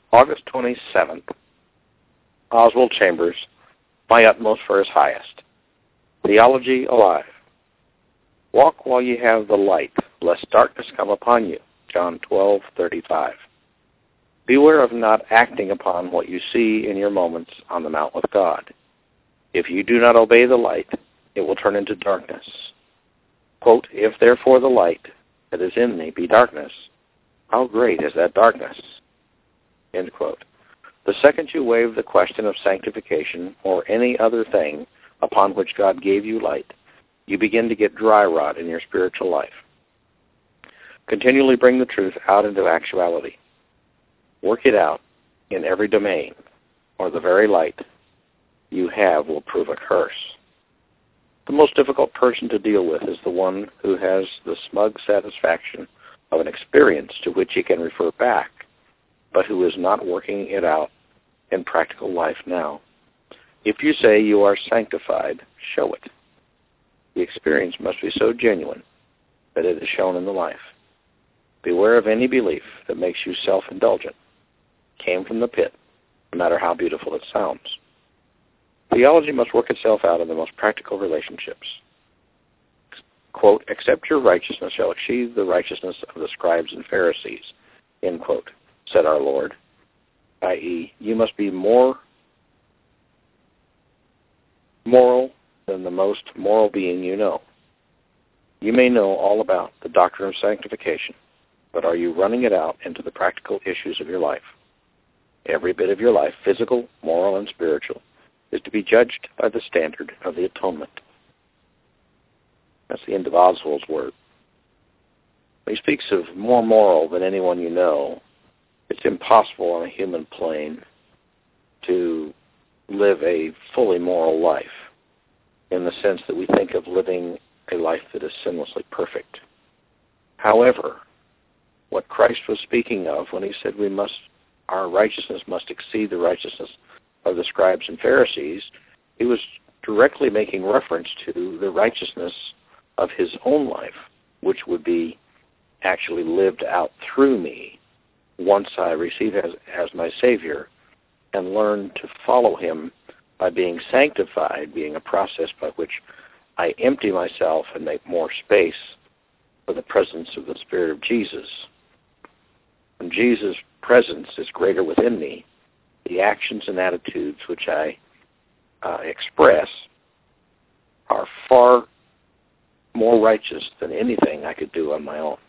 August 27th, Oswald Chambers, My Utmost for His Highest. Theology Alive. Walk while you have the light, lest darkness come upon you. John 12:35. Beware of not acting upon what you see in your moments on the mount with God. If you do not obey the light, it will turn into darkness. Quote, if therefore the light that is in me be darkness, how great is that darkness? End quote. The second you waive the question of sanctification or any other thing upon which God gave you light, you begin to get dry rot in your spiritual life. Continually bring the truth out into actuality. Work it out in every domain, or the very light you have will prove a curse. The most difficult person to deal with is the one who has the smug satisfaction of an experience to which he can refer back, but who is not working it out in practical life now. If you say you are sanctified, show it. The experience must be so genuine that it is shown in the life. Beware of any belief that makes you self-indulgent. Came from the pit, no matter how beautiful it sounds. Theology must work itself out in the most practical relationships. Quote, except your righteousness shall exceed the righteousness of the scribes and Pharisees, end quote, said our Lord, i.e., you must be more moral than the most moral being you know. You may know all about the doctrine of sanctification, but are you running it out into the practical issues of your life? Every bit of your life, physical, moral, and spiritual, is to be judged by the standard of the atonement. That's the end of Oswald's word. When he speaks of more moral than anyone you know, it's impossible on a human plane to live a fully moral life in the sense that we think of living a life that is sinlessly perfect. However, what Christ was speaking of when he said our righteousness must exceed the righteousness of the scribes and Pharisees, he was directly making reference to the righteousness of his own life, which would be actually lived out through me once I receive him as my Savior and learn to follow him by being sanctified, being a process by which I empty myself and make more space for the presence of the Spirit of Jesus. When Jesus' presence is greater within me, the actions and attitudes which I express are far more righteous than anything I could do on my own.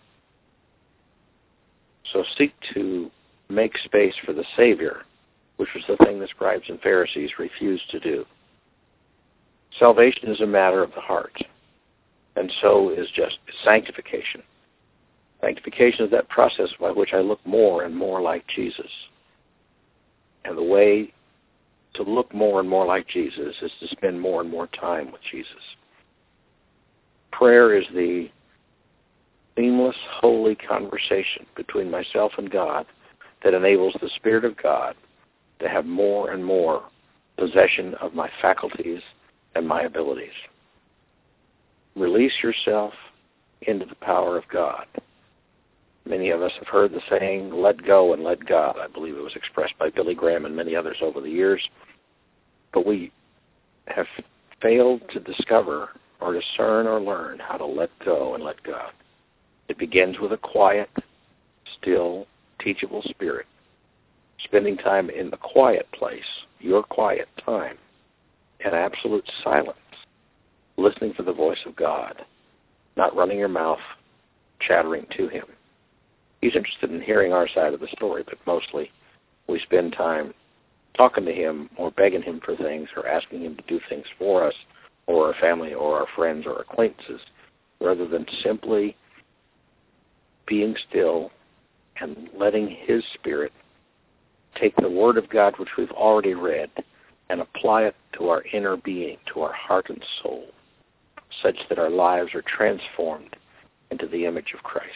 So seek to make space for the Savior, which was the thing the scribes and Pharisees refused to do. Salvation is a matter of the heart, and so is just sanctification. Sanctification is that process by which I look more and more like Jesus. And the way to look more and more like Jesus is to spend more and more time with Jesus. Prayer is the seamless, holy conversation between myself and God that enables the Spirit of God to have more and more possession of my faculties and my abilities. Release yourself into the power of God. Many of us have heard the saying, let go and let God. I believe it was expressed by Billy Graham and many others over the years. But we have failed to discover or discern or learn how to let go and let God. It begins with a quiet, still, teachable spirit. Spending time in the quiet place, your quiet time, in absolute silence, listening for the voice of God, not running your mouth, chattering to him. He's interested in hearing our side of the story, but mostly we spend time talking to him or begging him for things or asking him to do things for us or our family or our friends or acquaintances, rather than simply being still and letting his Spirit take the Word of God, which we've already read, and apply it to our inner being, to our heart and soul, such that our lives are transformed into the image of Christ.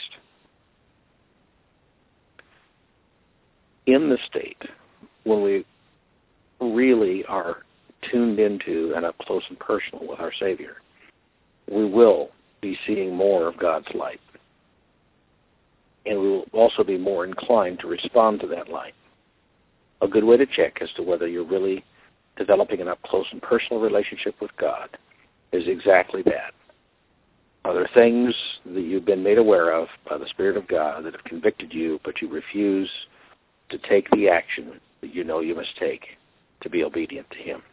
In the state, when we really are tuned into and up close and personal with our Savior, we will be seeing more of God's light. And we will also be more inclined to respond to that light. A good way to check as to whether you're really developing an up-close and personal relationship with God is exactly that. Are there things that you've been made aware of by the Spirit of God that have convicted you, but you refuse to take the action that you know you must take to be obedient to Him?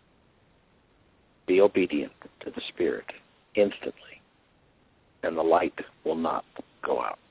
Be obedient to the Spirit instantly, and the light will not go out.